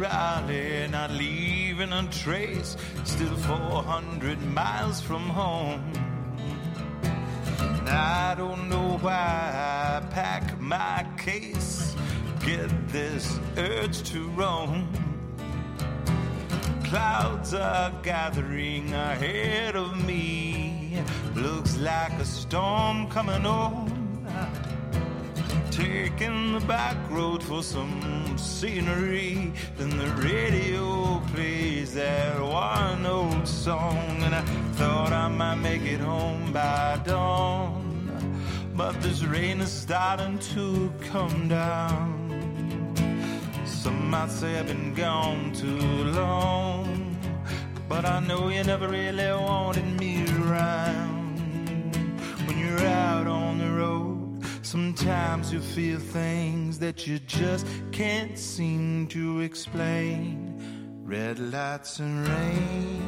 Raleigh, not leaving a trace, still 400 miles from home. And I don't know why I pack my case, get this urge to roam. Clouds are gathering ahead of me, looks like a storm coming on. Taking the back road for some scenery, then the radio plays that one old song. And I thought I might make it home by dawn, but this rain is starting to come down. Some might say I've been gone too long, but I know you never really wanted me around. When you're out on the road, sometimes you feel things that you just can't seem to explain. Red lights and rain.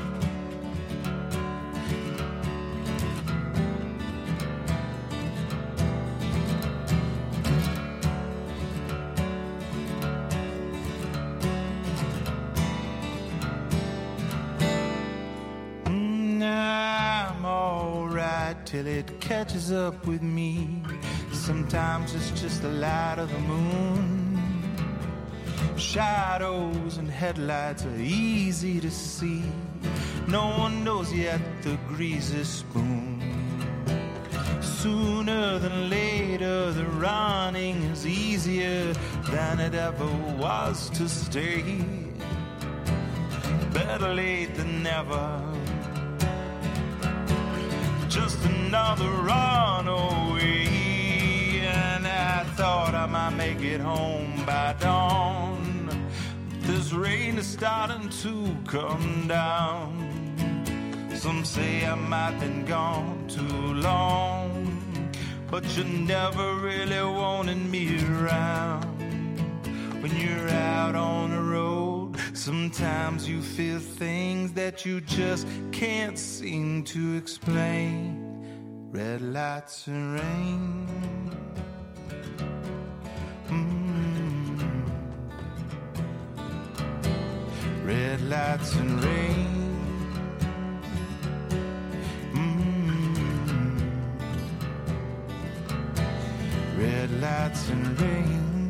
I'm alright till it catches up with me. Sometimes it's just the light of the moon. Shadows and headlights are easy to see. No one knows yet the greasy spoon. Sooner than later the running is easier than it ever was to stay. Better late than never. Just another runaway. And I thought I might make it home by dawn. This rain is starting to come down. Some say I might have been gone too long, but you never really wanted me around. When you're out on the road, sometimes you feel things that you just can't seem to explain. Red lights and rain. Red lights and rain. Red lights and rain.